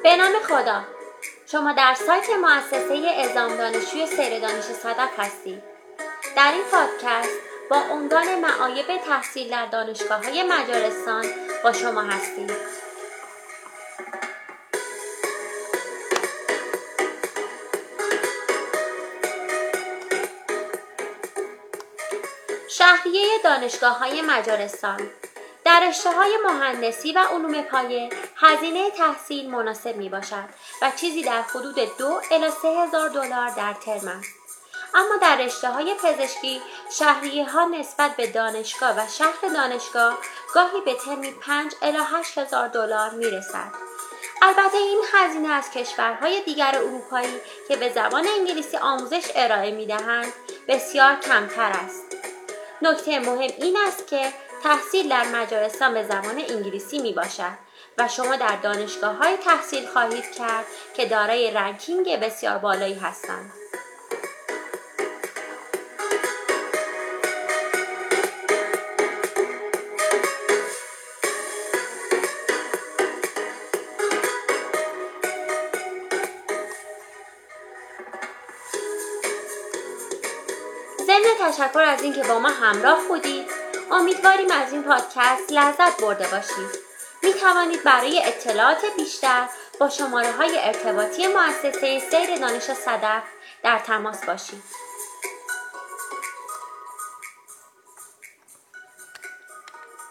به نام خدا، شما در سایت مؤسسه اعزام دانشجوی سیر دانش صدف هستید. در این پادکست با عنوان معایب تحصیل در دانشگاه‌های مجارستان با شما هستیم. شهریه دانشگاه‌های مجارستان. در رشته‌های مهندسی و علوم پایه هزینه تحصیل مناسب میباشد و چیزی در حدود 2 الی 3000 دلار در ترم است. اما در رشته‌های پزشکی شهریه‌ها نسبت به دانشگاه و شهر دانشگاه گاهی به ترمی 5 الی 8000 دلار میرسد. البته این هزینه از کشورهای دیگر اروپایی که به زبان انگلیسی آموزش ارائه می‌دهند بسیار کمتر است. نکته مهم این است که تحصیل در مجارستان به زبان انگلیسی می باشد و شما در دانشگاه‌های تحصیل خواهید کرد که دارای رنکینگ بسیار بالایی هستند. ضمن تشکر از اینکه با ما همراه بودید، امیدواریم از این پادکست لذت برده باشید. می توانید برای اطلاعات بیشتر با شماره‌های ارتباطی مؤسسه سیر دانش صدف در تماس باشید.